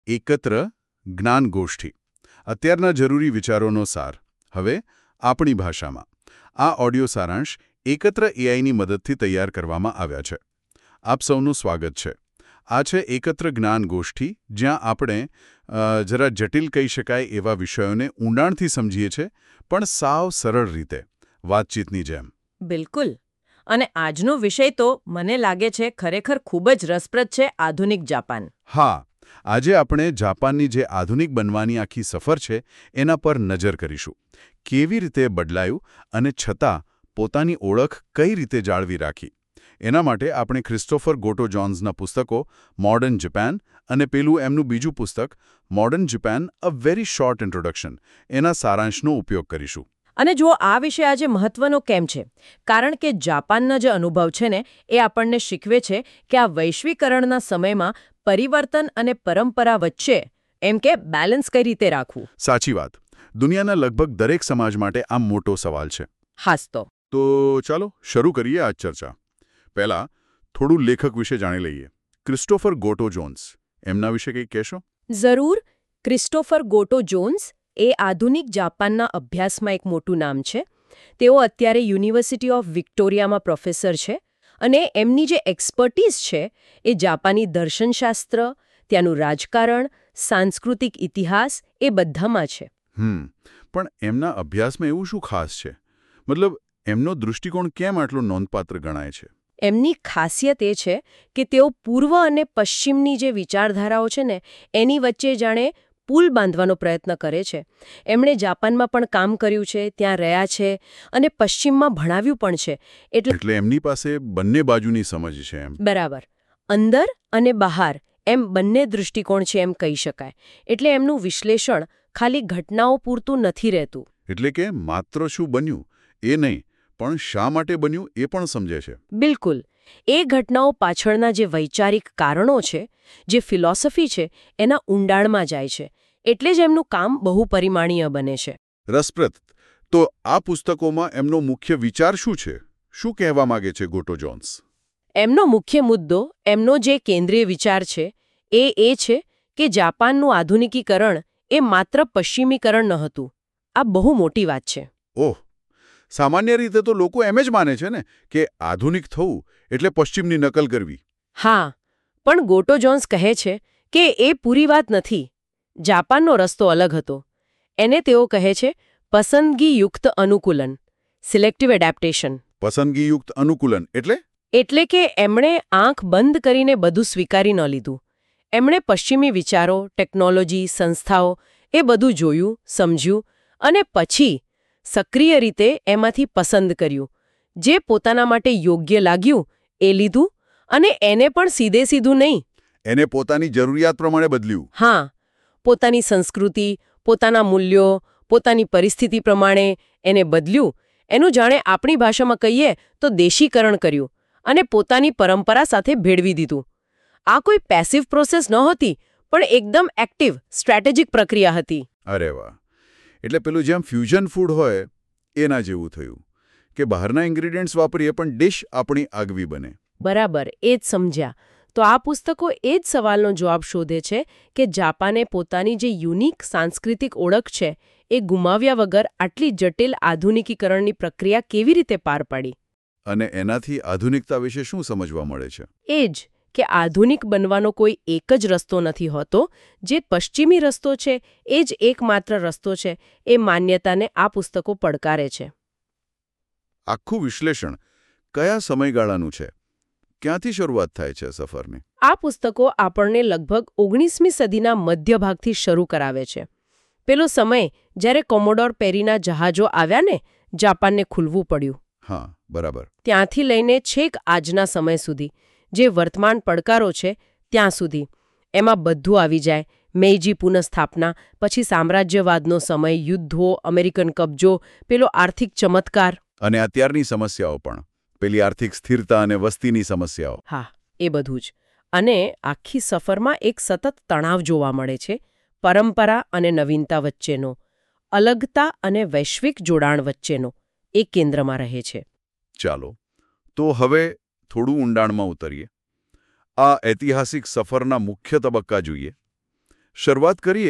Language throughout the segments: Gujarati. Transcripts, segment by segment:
એકત્ર જ્ઞાનગોષ્ઠી અત્યારના જરૂરી વિચારોનો સાર હવે આપણી ભાષામાં આ ઓડિયો સારાંશ એકત્ર એઆઈની મદદથી તૈયાર કરવામાં આવ્યા છે. આપ સૌનું સ્વાગત છે. આ છે એકત્ર જ્ઞાનગોષ્ઠી, જ્યાં આપણે જરા જટિલ કહી શકાય એવા વિષયોને ઊંડાણથી સમજીએ છીએ, પણ સાવ સરળ રીતે, વાતચીતની જેમ. બિલકુલ. અને આજનો વિષય તો મને લાગે છે ખરેખર ખૂબ જ રસપ્રદ છે, આધુનિક જાપાન. હા, આજે આપણે જાપાનની જે આધુનિક બનવાની આખી સફર છે એના પર નજર કરીશું. કેવી રીતે બદલાયું અને છતાં પોતાની ઓળખ કઈ રીતે જાળવી રાખી. એના માટે આપણે ક્રિસ્ટોફર ગોટો જોન્સના પુસ્તકો મોડર્ન જાપાન અને પેલું એમનું બીજું પુસ્તક modern Japan a very short introduction એના સારાંશનો ઉપયોગ કરીશું. અને જો આ વિષય આજે મહત્વનો કેમ છે? કારણ કે જાપાનના જે અનુભવ છે ને એ આપણને શીખવે છે કે આ વૈશ્વિકરણના સમયમાં પરિવર્તન અને પરંપરા વચ્ચે એમ કે બેલેન્સ કઈ રીતે રાખવું. સાચી વાત. દુનિયાના લગભગ દરેક સમાજ માટે આ મોટો સવાલ છે. હાસ તો ચાલો શરૂ કરીએ આ ચર્ચા. પહેલા થોડું લેખક વિશે જાણી લઈએ. ક્રિસ્ટોફર ગોટો જોન્સ, એમના વિશે કંઈક કહેશો? જરૂર. ક્રિસ્ટોફર ગોટો જોન્સ એ આધુનિક જાપાનના અભ્યાસમાં એક મોટું નામ છે. તેઓ અત્યારે યુનિવર્સિટી ઓફ વિક્ટોરિયામાં પ્રોફેસર છે અને એમની જે એક્સપર્ટીઝ છે એ જાપાની દર્શનશાસ્ત્ર, ત્યાંનું રાજકારણ, સાંસ્કૃતિક ઇતિહાસ એ બધામાં છે. પણ એમના અભ્યાસમાં એવું શું ખાસ છે? મતલબ એમનો દૃષ્ટિકોણ કેમ આટલો નોંધપાત્ર ગણાય છે? એમની ખાસિયત એ છે કે તેઓ પૂર્વ અને પશ્ચિમની જે વિચારધારાઓ છે ને એની વચ્ચે જાણે પુલ બાંધવાનો પ્રયત્ન કરે છે. એમણે જાપાનમાં પણ કામ કર્યું છે, ત્યાં રહ્યા છે અને પશ્ચિમમાં ભણાવ્યું પણ છે. એટલે એમની પાસે બંને બાજુની સમજ છે એમ. બરાબર. અંદર અને બહાર એમ બંને દૃષ્ટિકોણ છે એમ કહી શકાય. એટલે એમનું વિશ્લેષણ ખાલી ઘટનાઓ પૂરતું નથી રહેતું. એટલે કે માત્ર શું બન્યું એ નહીં, પણ શા માટે બન્યું એ પણ સમજે છે. બિલકુલ. એ ઘટનાઓ પાછળના જે વૈચારિક કારણો છે, જે ફિલોસોફી છે, એના ઊંડાણમાં જાય છે. એટલે જ એમનું કામ બહુપરિમાણીય બને છે. રસપ્રદ. તો આ પુસ્તકોમાં એમનો મુખ્ય વિચાર શું છે? શું કહેવા માંગે છે ગોટો જોન્સ? એમનો મુખ્ય મુદ્દો, એમનો જે કેન્દ્રીય વિચાર છે એ છે કે જાપાનનું આધુનિકીકરણ એ માત્ર પશ્ચિમીકરણ ન હતું. આ બહુ મોટી વાત છે. ઓહ, સામાન્ય રીતે તો લોકો એમ જ માને છે ને કે આધુનિક થવું એટલે પશ્ચિમની નકલ કરવી. હા, પણ ગોટો જોન્સ કહે છે કે એ પૂરી વાત નથી. જાપાનનો રસ્તો અલગ હતો. એને તેઓ કહે છે પસંદગીયુક્ત અનુકૂલન, સિલેક્ટિવ એડેપ્ટેશન. પસંદગીયુક્ત અનુકૂલન એટલે કે એમણે આંખ બંધ કરીને બધું સ્વીકારી ન લીધું. એમણે પશ્ચિમી વિચારો, ટેકનોલોજી, સંસ્થાઓ એ બધું જોયું, સમજ્યું અને પછી સક્રિય રીતે એમાંથી પસંદ કર્યું. જે પોતાના માટે યોગ્ય લાગ્યું એ લીધું અને એને પણ સીધે સીધું નહીં. એને પોતાની જરૂરિયાત પ્રમાણે બદલ્યું. હા, પોતાની સંસ્કૃતિ, પોતાના મૂલ્યો, પોતાની પરિસ્થિતિ પ્રમાણે એને બદલ્યું. એનું જાણે આપણી ભાષામાં કહીએ તો દેશીકરણ કર્યું અને પોતાની પરંપરા સાથે ભેળવી દીધું. આ કોઈ પેસિવ પ્રોસેસ નહોતી, પણ એકદમ એક્ટિવ, સ્ટ્રેટેજિક પ્રક્રિયા હતી. અરે વાહ. એટલે પેલું જેમ ફ્યુઝન ફૂડ હોય એના જેવું થયું કે બહારના ઇન્ગ્રેડિયન્ટ્સ વાપરીએ પણ ડિશ આપણી આગવી બને. બરાબર, એ જ સમજ્યા. તો આ પુસ્તકો એ જ સવાલનો જવાબ શોધે છે કે જાપાને પોતાની જે યુનિક સાંસ્કૃતિક ઓળખ છે એ ગુમાવ્યા વગર આટલી જટિલ આધુનિકીકરણની પ્રક્રિયા કેવી રીતે પાર પાડી. અને એનાથી આધુનિકતા વિશે શું સમજવા મળે છે? એ જ કે આધુનિક બનવાનો કોઈ એક જ રસ્તો નથી હોતો. જે પશ્ચિમી રસ્તો છે એ જ એકમાત્ર રસ્તો છે. એ માન્યતાને આ પુસ્તકો પડકારે છે. આખું વિશ્લેષણ કયા સમયગાળાનું છે? ક્યાંથી શરૂઆત થાય છે સફરની? આ પુસ્તકો આપણને લગભગ 19મી સદીના મધ્ય ભાગથી શરૂ કરાવે છે. પેલો સમય જ્યારે કોમોડોર પેરીના જહાજો આવ્યા ને, જાપાનને ખુલવું પડ્યું. હા, બરાબર. ત્યાંથી લઈને છેક આજના સમય સુધી, જે વર્તમાન પડકારો છે ત્યાં સુધી, એમાં બધું આવી જાય. મેઈજી પુનઃસ્થાપના, પછી સામ્રાજ્યવાદનો સમય, યુદ્ધો, અમેરિકન કબજો, પેલો આર્થિક ચમત્કાર અને અત્યારની સમસ્યાઓ પણ, પેલી આર્થિક સ્થિરતા અને વસ્તીની સમસ્યાઓ. હા, એ બધું જ. અને આખી સફરમાં એક સતત તણાવ જોવા મળે છે, પરંપરા અને નવીનતા વચ્ચેનો, અલગતા અને વૈશ્વિક જોડાણ વચ્ચેનો. એ કેન્દ્રમાં રહે છે. ચાલો, તો હવે થોડું ઊંડાણમાં ઉતરીએ. આ ઐતિહાસિક સફરના મુખ્ય તબક્કા જોઈએ. શરૂઆત કરીએ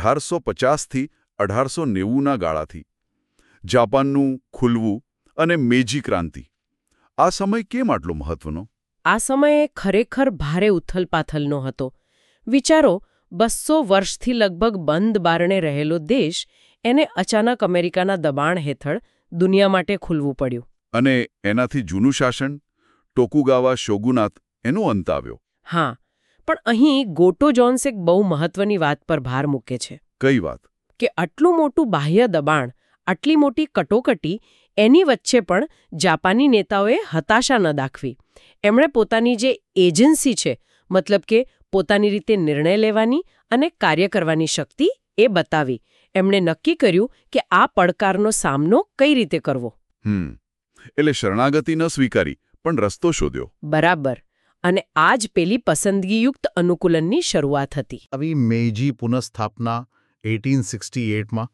1850થી 1890ના ગાળાથી. જાપાનનું ખુલવું અને મેજી ક્રાંતિ. આ સમય કેમ આટલો મહત્વનો? આ સમયે ખરેખર ભારે ઉથલપાથલનો હતો. વિચારો, 200 વર્ષથી લગભગ બંધ બારણે રહેલો દેશ એને અચાનક અમેરિકાના દબાણ હેઠળ દુનિયા માટે ખુલવું પડ્યું. અને એનાથી જૂનું શાસન, ટોકુગાવા શોગુનાત, એનો અંત આવ્યો. હા, પણ અહીં ગોટો જોન્સ એક બહુ મહત્વની વાત પર ભાર મૂકે છે. કઈ વાત? કે આટલું મોટું બાહ્ય દબાણ, આટલી મોટી કટોકટી, એની વચ્ચે પણ જાપાની નેતાઓએ હતાશા ન દાખવી. એમણે પોતાની જે એજન્સી છે, મતલબ કે પોતાની રીતે નિર્ણય લેવાની અને કાર્ય કરવાની શક્તિ, એ બતાવી. એમણે નક્કી કર્યું કે આ પડકારનો સામનો કઈ રીતે કરવો. એટલે શરણાગતિ ન સ્વીકારી, પણ રસ્તો શોધ્યો. બરાબર. અને આ જ પેલી પસંદગીયુક્ત અનુકૂલનની શરૂઆત હતી. આવી મેઈજી પુનઃસ્થાપના 1868માં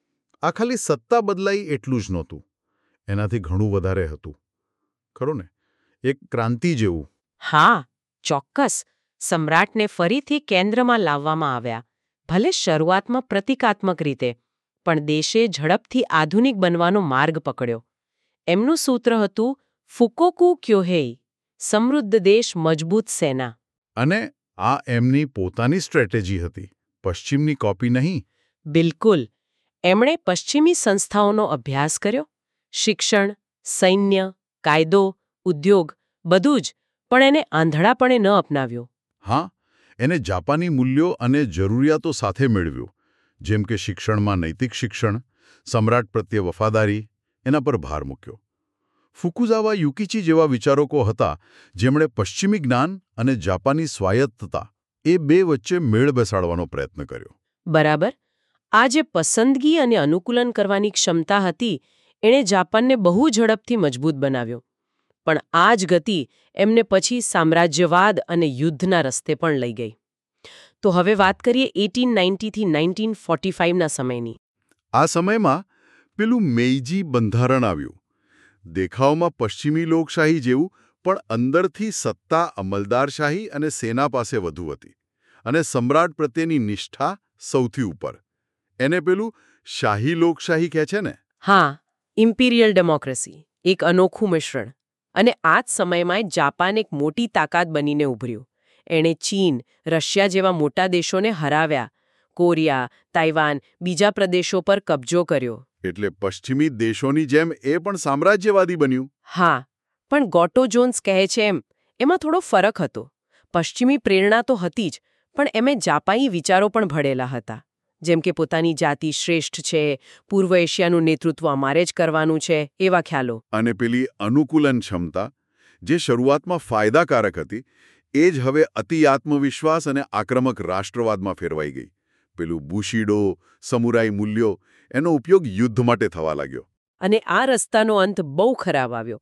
આ ખાલી સત્તા બદલાઈ એટલું જ નહોતું. એનાથી ઘણું વધારે હતું. ખરું ને? એક ક્રાંતિ જેવું. હા, ચોક્કસ. સમ્રાટને ફરીથી કેન્દ્રમાં લાવવામાં આવ્યા. ભલે શરૂઆતમાં પ્રતિકાત્મક રીતે, પણ દેશે ઝડપથી આધુનિક બનવાનો માર્ગ પકડ્યો. એમનું સૂત્ર હતું ફુકોકુ ક્યોહેઈ, સમૃદ્ધ દેશ, મજબૂત સેના. અને આ એમની પોતાની સ્ટ્રેટેજી હતી, પશ્ચિમની કોપી નહીં. બિલકુલ. એમણે પશ્ચિમી સંસ્થાઓનો અભ્યાસ કર્યો. શિક્ષણ, સૈન્ય, કાયદો, ઉદ્યોગ, બધું જ, પણ એને આંધળાપણે ન અપનાવ્યો. હા, એને જાપાની મૂલ્યો અને જરૂરિયાતો સાથે મેળવ્યું. જેમ કે શિક્ષણમાં નૈતિક શિક્ષણ, સમ્રાટ પ્રત્યે વફાદારી, એના પર ભાર મૂક્યો. ફુકુઝાવા યુકિચી જેવા વિચારકો હતા જેમણે પશ્ચિમી જ્ઞાન અને જાપાની સ્વાયત્તતા એ બે વચ્ચે મેળ બેસાડવાનો પ્રયત્ન કર્યો. બરાબર. આ જે પસંદગી અને અનુકૂલન કરવાની ક્ષમતા હતી, એણે જાપાનને બહુ ઝડપથી મજબૂત બનાવ્યો. પણ આ જ ગતિ એમને પછી સામ્રાજ્યવાદ અને યુદ્ધના રસ્તે પણ લઈ ગઈ. તો હવે વાત કરીએ 1890 થી 1945ના સમયની. આ સમયમાં પેલું મેઈજી બંધારણ આવ્યું. દેખાવમાં પશ્ચિમી લોકશાહી જેવું, પણ અંદરથી સત્તા અમલદારશાહી અને સેના પાસે વધુ હતી. અને સમ્રાટ પ્રત્યેની નિષ્ઠા સૌથી ઉપર. એને પેલું શાહી લોકશાહી કહે છે ને? હા, ઇમ્પિરિયલ ડેમોક્રેસી. એક અનોખું મિશ્રણ. અને આ જ સમયમાં જાપાન એક મોટી તાકાત બનીને ઉભર્યું. એણે ચીન, રશિયા જેવા મોટા દેશોને હરાવ્યા. કોરિયા, તાઇવાન, બીજા પ્રદેશો પર કબજો કર્યો. એટલે પશ્ચિમી દેશોની જેમ એ પણ સામ્રાજ્યવાદી બન્યું. હા, પણ ગોટો જોન્સ કહે છે એમાં થોડો ફરક હતો. પશ્ચિમી પ્રેરણા તો હતી જ, પણ એમે જાપાની વિચારો પણ ભળેલા હતા. જેમ કે પોતાની જાતિ શ્રેષ્ઠ છે, પૂર્વ એશિયાનું નેતૃત્વ અમારે જ કરવાનું છે, એવા ખ્યાલો. અને પેલી અનુકૂલન ક્ષમતા, જે શરૂઆતમાં ફાયદાકારક હતી, એ જ હવે અતિ આત્મવિશ્વાસ અને આક્રમક રાષ્ટ્રવાદમાં ફેરવાઈ ગઈ. પેલું બુશીડો, સમુરાઈ મૂલ્યો, એનો ઉપયોગ યુદ્ધ માટે થવા લાગ્યો. અને આ રસ્તાનો અંત બહુ ખરાબ આવ્યો.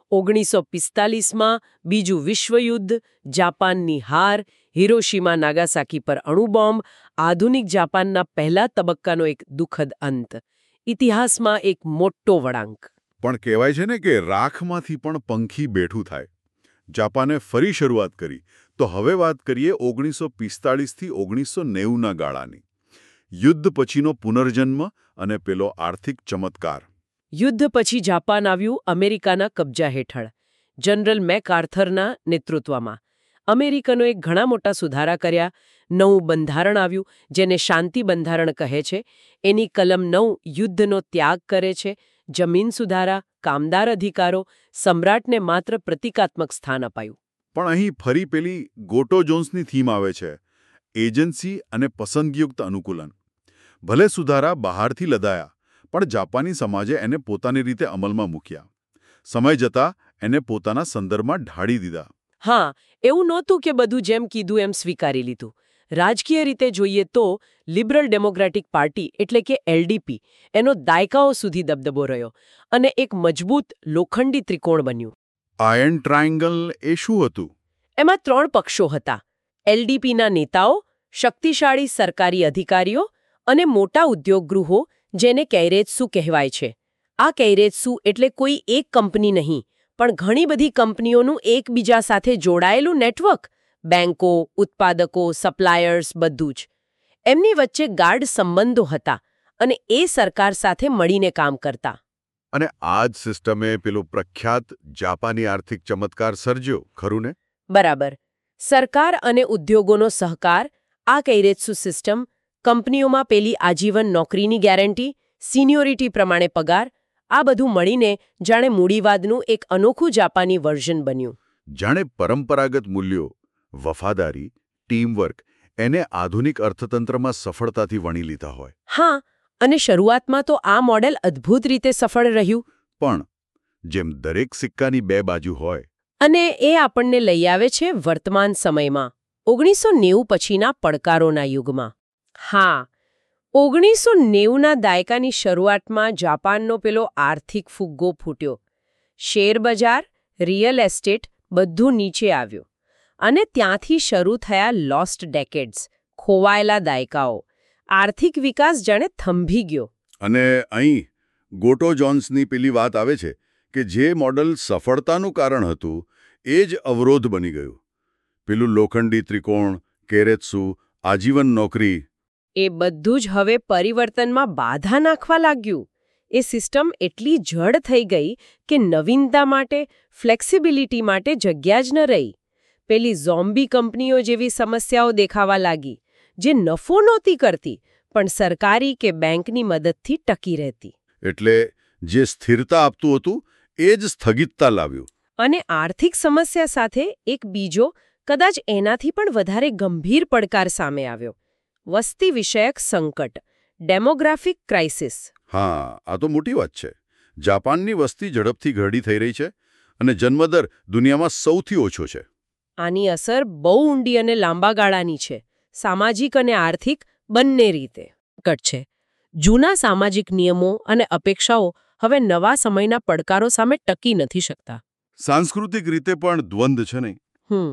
1945માં બીજું વિશ્વયુદ્ધ, જાપાનની હાર, હિરોશીમા નાગાસાકી પર અણુબોમ્બ, આધુનિક જાપાનના પહેલા તબક્કાનો એક દુઃખદ અંત. ઇતિહાસમાં એક મોટો વળાંક. પણ કહેવાય છે ને કે રાખમાંથી પણ પંખી બેઠું થાય. જાપાને ફરી શરૂઆત કરી. તો હવે વાત કરીએ 1945થી 1990ના ગાળાની. યુદ્ધ પછીનો પુનર્જન્મ અને પેલો આર્થિક ચમત્કાર. યુદ્ધ પછી જાપાન આવ્યું અમેરિકાના કબજા હેઠળ. જનરલ મેકઆર્થરના નેતૃત્વમાં. અમેરિકનોએ ઘણા મોટા સુધારા કર્યા. નવું બંધારણ આવ્યું, જેને શાંતિ બંધારણ કહે છે. એની કલમ 9 યુદ્ધનો ત્યાગ કરે છે. જમીન સુધારા, કામદાર અધિકારો, સમ્રાટને માત્ર પ્રતિકાત્મક સ્થાન અપાયું. પણ અહીં ફરી પેલી ગોટો જોન્સની થીમ આવે છે. એજન્સી અને પસંદગીયુક્ત અનુકૂલન. ભલે સુધારા બહારથી લદાયા, પણ જાપાની સમાજે એને પોતાની રીતે અમલમાં મૂક્યા. સમય જતાં એને પોતાના સંદર્ભમાં ઢાળી દીધા. હા, એવું નહોતું કે બધું જેમ કીધું એમ સ્વીકારી લીધું. રાજકીય રીતે જોઈએ તો લિબરલ ડેમોક્રેટિક પાર્ટી એટલે કે એલડીપી એનો દાયકાઓ સુધી દબદબો રહ્યો અને એક મજબૂત લોખંડી ત્રિકોણ બન્યું. આયર્ન ટ્રાયંગલ એ શું હતું? એમાં 3 પક્ષો હતા. એલડીપીના નેતાઓ, શક્તિશાળી સરકારી અધિકારીઓ અને મોટા ઉદ્યોગગૃહો, જેને કૈરેત્સુ કહેવાય છે. આ કૈરેત્સુ એટલે કોઈ એક કંપની નહીં, પણ ઘણી બધી કંપનીઓનું એકબીજા સાથે જોડાયેલું નેટવર્ક. બેંકો, ઉત્પાદકો, સપ્લાયર્સ, બધું જ. એમની વચ્ચે ગાઢ સંબંધો હતા અને એ સરકાર સાથે મળીને કામ કરતા. અને આ જ સિસ્ટમે પેલો પ્રખ્યાત જાપાની આર્થિક ચમત્કાર સર્જ્યો, ખરું ને? બરાબર. સરકાર અને ઉદ્યોગોનો સહકાર, આ કૈરેત્સુ સિસ્ટમ, કંપનીઓમાં પેલી આજીવન નોકરીની ગેરંટી, સિનિયોરિટી પ્રમાણે પગાર, આ બધું મળીને જાણે મૂડીવાદનું એક અનોખું જાપાની વર્ઝન બન્યું. જાણે પરંપરાગત મૂલ્યો, વફાદારી, ટીમવર્ક એને આધુનિક અર્થતંત્રમાં સફળતાથી વણી લીધા હોય. હા, અને શરૂઆતમાં તો આ મોડેલ અદ્ભુત રીતે સફળ રહ્યું. પણ જેમ દરેક સિક્કાની બે બાજુ હોય, અને એ આપણને લઈ આવે છે વર્તમાન સમયમાં, 1990 પછીના પડકારોના યુગમાં. હા, 1990ના દાયકાની શરૂઆતમાં જાપાનનો પેલો આર્થિક ફુગ્ગો ફૂટ્યો. શેરબજાર, રિયલ એસ્ટેટ બધું નીચે આવ્યું. અને ત્યાંથી શરૂ થયા લોસ્ટ ડેકેડ્સ, ખોવાયેલા દાયકાઓ. આર્થિક વિકાસ જાણે થંભી ગયો. અને અહીં ગોટો જોન્સની પેલી વાત આવે છે કે જે મોડલ સફળતાનું કારણ હતું એ જ અવરોધ બની ગયું. પેલું લોખંડી ત્રિકોણ, કૈરેત્સુ, આજીવન નોકરી. એ બધું જ હવે પરિવર્તનમાં બાધા નાખવા લાગ્યું. એ સિસ્ટમ એટલી જડ થઈ ગઈ કે નવીનતા માટે, ફ્લેક્સિબિલિટી માટે જગ્યા જ ન રહી. પેલી ઝોમ્બી કંપનીઓ જેવી સમસ્યાઓ દેખાવા લાગી, જે નફો નહોતી કરતી પણ સરકારી કે બેંકની મદદથી ટકી રહેતી. એટલે જે સ્થિરતા આપતું હતું એ જ સ્થગિતતા લાવ્યું. અને આર્થિક સમસ્યા સાથે એક બીજો, કદાચ એનાથી પણ વધારે ગંભીર પડકાર સામે આવ્યો. વસ્તી વિષયક સંકટ, ડેમોગ્રાફિક ક્રાઇસિસ. હા, આ તો મોટી વાત છે. જાપાનની વસ્તી ઝડપથી ઘરડી થઈ રહી છે અને જન્મદર દુનિયામાં સૌથી ઓછો છે. આની અસર બહુ ઊંડી અને લાંબા ગાળાની છે, સામાજિક અને આર્થિક બંને રીતે. કટ છે. જૂના સામાજિક નિયમો અને અપેક્ષાઓ હવે નવા સમયના પડકારો સામે ટકી નથી શકતા. સાંસ્કૃતિક રીતે પણ દ્વંદ્વ છે નહીં?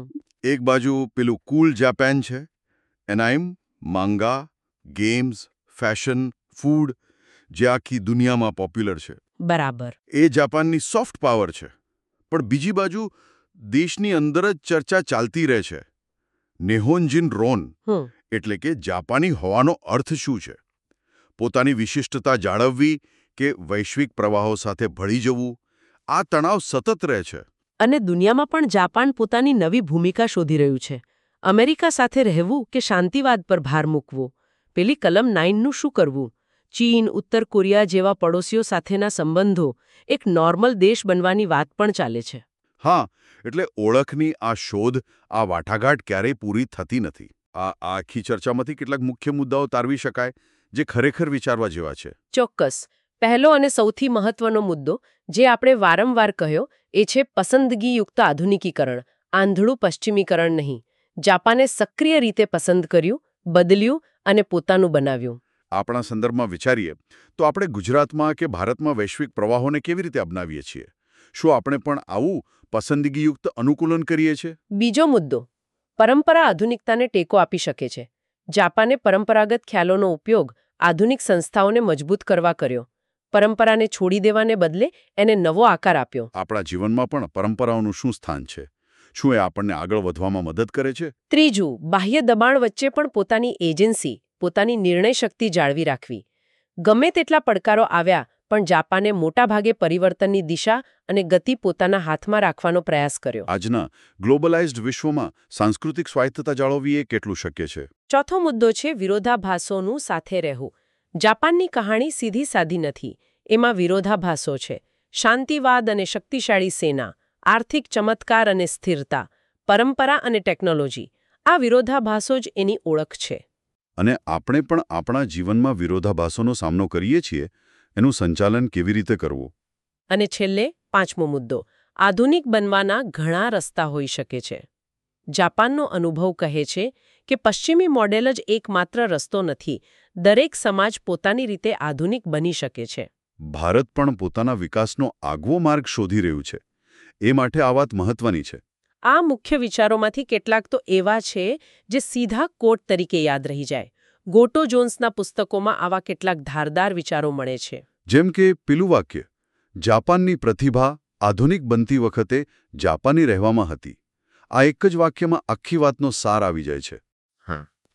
એક બાજુ પેલું કૂલ જાપાન છે, anime, manga, games, fashion, food, જે આખી દુનિયામાં પોપ્યુલર છે. બરાબર. એ જાપાનની સોફ્ટ પાવર છે. પણ બીજી બાજુ દેશની અંદર જ ચર્ચા ચાલતી રહે છે. નેહોન્જિન રોન, એટલે કે જાપાની હોવાનો અર્થ શું છે? પોતાની વિશિષ્ટતા જાળવવી કે વૈશ્વિક પ્રવાહો સાથે ભળી જવું? આ તણાવ સતત રહે છે. અને દુનિયામાં પણ જાપાન પોતાની નવી ભૂમિકા શોધી રહ્યું છે. અમેરિકા સાથે રહેવું કે શાંતિવાદ પર ભાર મૂકવો? પેલી કલમ 9નું શું કરવું? ચીન, ઉત્તર કોરિયા જેવા પડોશીઓ સાથેના સંબંધો એક નોર્મલ દેશ બનવાની વાત પણ ચાલે છે. હા, એટલે ઓળખની આ શોધ, આ વાટાઘાટ ક્યારેય પૂરી થતી નથી. આ આખી ચર્ચામાંથી કેટલાક મુખ્ય મુદ્દાઓ તારવી શકાય જે ખરેખર વિચારવા જેવા છે. ચોક્કસ. પહેલો અને સૌથી મહત્વનો મુદ્દો જે આપણે વારંવાર કહ્યો એ છે પસંદગીયુક્ત આધુનિકીકરણ, આંધળું પશ્ચિમીકરણ નહીં. જાપાને સક્રિય રીતે પસંદ કર્યું, બદલ્યું અને પોતાનું બનાવ્યું. આપણા સંદર્ભમાં વિચારીએ તો આપણે ગુજરાતમાં કે ભારતમાં વૈશ્વિક પ્રવાહોને કેવી રીતે અપનાવીએ છીએ? શું આપણે પણ આવું પસંદગીયુક્ત અનુકૂલન કરીએ છીએ? બીજો મુદ્દો, પરંપરા આધુનિકતાને ટેકો આપી શકે છે. જાપાને પરંપરાગત ખ્યાલોનો ઉપયોગ આધુનિક સંસ્થાઓને મજબૂત કરવા કર્યો. પરંપરાને છોડી દેવાને બદલે એને નવો આકાર આપ્યો. આપણા જીવનમાં પણ પરંપરાઓનું શું સ્થાન છે? શું એ આપણને આગળ વધવામાં મદદ કરે છે? ત્રીજું, બાહ્ય દબાણ વચ્ચે પણ પોતાની એજન્સી, પોતાની નિર્ણય શક્તિ જાળવી રાખવી. ગમે તેટલા પડકારો આવ્યા પણ જાપાને મોટાભાગે પરિવર્તનની દિશા અને ગતિ પોતાના હાથમાં રાખવાનો પ્રયાસ કર્યો. આજના ગ્લોબલાઇઝ્ડ વિશ્વમાં સાંસ્કૃતિક સ્વાયત્તતા જાળવવી એ કેટલું શક્ય છે? ચોથો મુદ્દો છે વિરોધાભાસોનું સાથે રહેવું. જાપાનની કહાણી સીધી સાધી નથી. એમાં વિરોધાભાસો છે. શાંતિવાદ અને શક્તિશાળી સેના, આર્થિક ચમત્કાર અને સ્થિરતા, પરંપરા અને ટેકનોલોજી. આ વિરોધાભાસો જ એની ઓળખ છે. અને આપણે પણ આપણા જીવનમાં વિરોધાભાસોનો સામનો કરીએ છીએ. એનું સંચાલન કેવી રીતે કરવું? અને છેલ્લે પાંચમો મુદ્દો, આધુનિક બનવાના ઘણા રસ્તા હોઈ શકે છે. જાપાનનો અનુભવ કહે છે કે પશ્ચિમી મોડેલ જ એકમાત્ર રસ્તો નથી. દરેક સમાજ પોતાની રીતે આધુનિક બની શકે છે. ભારત પણ પોતાના વિકાસનો આગવો માર્ગ શોધી રહ્યું છે. એ માટે આ વાત મહત્વની છે. આ મુખ્ય વિચારોમાંથી કેટલાક તો એવા છે જે સીધા કોટ તરીકે યાદ રહી જાય. ગોટો જોન્સના પુસ્તકોમાં આવા કેટલાક ધારદાર વિચારો મળે છે. જેમ કે પેલું વાક્ય, જાપાનની પ્રતિભા આધુનિક બનતી વખતે જાપાની રહેવામાં હતી. આ એક જ વાક્યમાં આખી વાતનો સાર આવી જાય છે.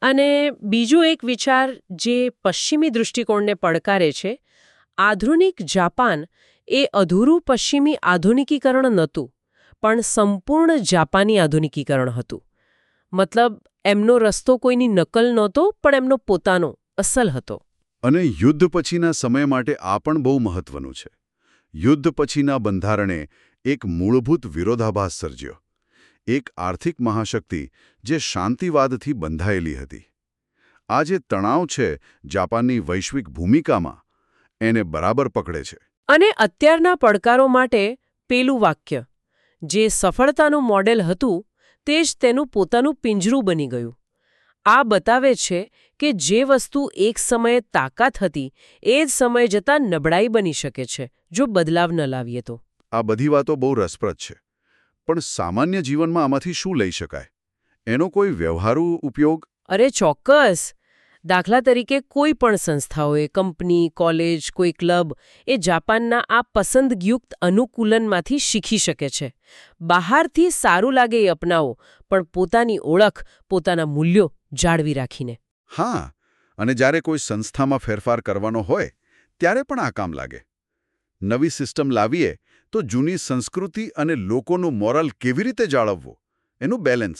અને બીજો એક વિચાર જે પશ્ચિમી દૃષ્ટિકોણને પડકારે છે, આધુનિક જાપાન એ અધૂરું પશ્ચિમી આધુનિકીકરણ નહોતું, પણ સંપૂર્ણ જાપાની આધુનિકીકરણ હતું. મતલબ એમનો રસ્તો કોઈની નકલ નહોતો, પણ એમનો પોતાનો અસલ હતો. અને યુદ્ધ પછીના સમય માટે આ પણ બહુ મહત્વનું છે. યુદ્ધ પછીના બંધારણે એક મૂળભૂત વિરોધાભાસ સર્જ્યો. એક આર્થિક મહાશક્તિ જે શાંતિવાદથી બંધાયેલી હતી. આ જે તણાવ છે જાપાનની વૈશ્વિક ભૂમિકામાં, એને બરાબર પકડે છે. અને અત્યારના પડકારો માટે પેલું વાક્ય, જે સફળતાનું મોડેલ હતું, તે જ તેનું પોતાનું પિંજરું બની ગયું. આ બતાવે છે કે જે વસ્તુ એક સમયે તાકાત હતી, એ જ સમય જતાં નબળાઈ બની શકે છે, જો બદલાવ ન લાવીએ તો. આ બધી વાતો બહુ રસપ્રદ છે. પણ સામાન્ય જીવનમાં આમાંથી શું લઈ શકાય? એનો કોઈ વ્યવહારુ ઉપયોગ? અરે ચોક્કસ! દાખલા તરીકે કોઈ પણ સંસ્થાઓએ, કંપની, કોલેજ, કોઈ ક્લબ એ જાપાનના આ પસંદગીયુક્ત અનુકૂલનમાંથી શીખી શકે છે. બહારથી સારું લાગે એ અપનાવો, પણ પોતાની ઓળખ, પોતાના મૂલ્યો જાળવી રાખીને. હા, અને જ્યારે કોઈ સંસ્થામાં ફેરફાર કરવાનો હોય ત્યારે પણ આ કામ લાગે. નવી સિસ્ટમ લાવીએ તો જૂની સંસ્કૃતિ અને લોકોનું મોરલ કેવી રીતે જાળવવું, એનું બેલેન્સ.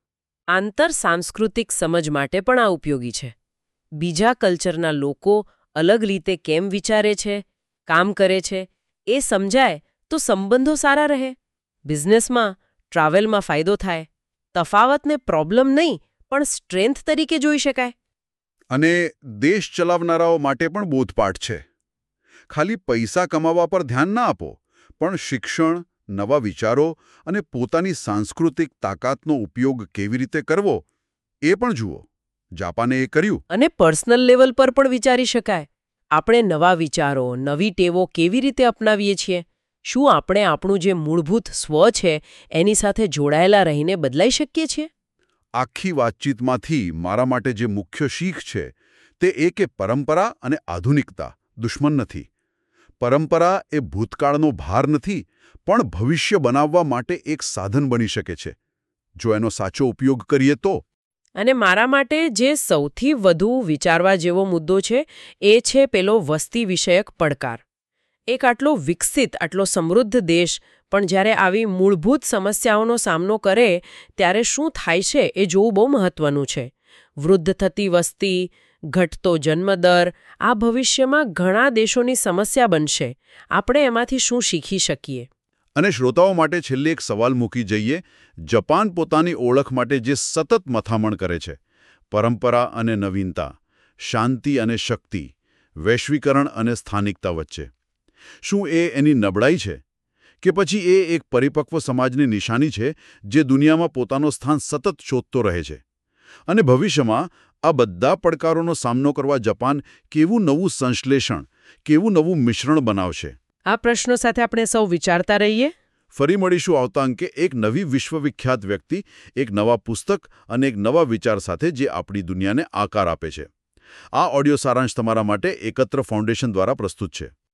આંતર સાંસ્કૃતિક સમજ માટે પણ આ ઉપયોગી છે. બીજા કલ્ચરના લોકો અલગ રીતે કેમ વિચારે છે, કામ કરે છે, એ સમજાય તો સંબંધો સારા રહે. બિઝનેસમાં, ટ્રાવેલમાં ફાયદો થાય. તફાવતને પ્રોબ્લેમ નહીં, પણ સ્ટ્રેન્થ તરીકે જોઈ શકાય. અને દેશ ચલાવનારાઓ માટે પણ બોધપાઠ છે. ખાલી પૈસા કમાવા પર ધ્યાન ના આપો, પણ શિક્ષણ, નવા વિચારો અને પોતાની સાંસ્કૃતિક તાકાતનો ઉપયોગ કેવી રીતે કરવો, એ પણ જુઓ. જાપાને એ કર્યું. અને પર્સનલ લેવલ પર પણ વિચારી શકાય. આપણે નવા વિચારો, નવી ટેવો કેવી રીતે અપનાવીએ છીએ? શું આપણે આપણું જે મૂળભૂત સ્વ છે એની સાથે જોડાયેલા રહીને બદલાઈ શકીએ છીએ? આખી વાતચીતમાંથી મારા માટે જે મુખ્ય શીખ છે તે એ કે પરંપરા અને આધુનિકતા દુશ્મન નથી. પરંપરા એ ભૂતકાળનો ભાર નથી, પણ ભવિષ્ય બનાવવા માટે એક સાધન બની શકે છે, જો એનો સાચો ઉપયોગ કરીએ તો. અને મારા માટે જે સૌથી વધુ વિચારવા જેવો મુદ્દો છે એ છે પેલો વસ્તી વિષયક પડકાર. એક આટલો વિકસિત, આટલો સમૃદ્ધ દેશ પણ જ્યારે આવી મૂળભૂત સમસ્યાઓનો સામનો કરે ત્યારે શું થાય છે એ જોવું બહુ મહત્વનું છે. વૃદ્ધ થતી વસ્તી, ઘટતો જન્મદર, આ ભવિષ્યમાં ઘણા દેશોની સમસ્યા બનશે. આપણે એમાંથી શું શીખી શકીએ? અને શ્રોતાઓ માટે છેલ્લે એક સવાલ મૂકી જઈએ. જાપાન પોતાની ઓળખ માટે જે સતત મથામણ કરે છે, પરંપરા અને નવીનતા, શાંતિ અને શક્તિ, વૈશ્વિકરણ અને સ્થાનિકતા વચ્ચે, શું એ એની નબળાઈ છે કે પછી એ એક પરિપક્વ સમાજની નિશાની છે જે દુનિયામાં પોતાનું સ્થાન સતત શોધતો રહે છે? અને ભવિષ્યમાં આ બધા પડકારોનો સામનો કરવા જાપાન કેવું નવું સંશ્લેષણ, કેવું નવું મિશ્રણ બનાવશે? આ પ્રશ્નો સાથે આપણે સૌ વિચારતા રહીએ. ફરી મળીશું આવતા અંકે એક નવી વિશ્વવિખ્યાત વ્યક્તિ, એક નવા પુસ્તક અને એક નવા વિચાર સાથે જે આપણી દુનિયાને આકાર આપે છે. આ ઓડિયો સારાંશ તમારા માટે એકત્ર ફાઉન્ડેશન દ્વારા પ્રસ્તુત છે.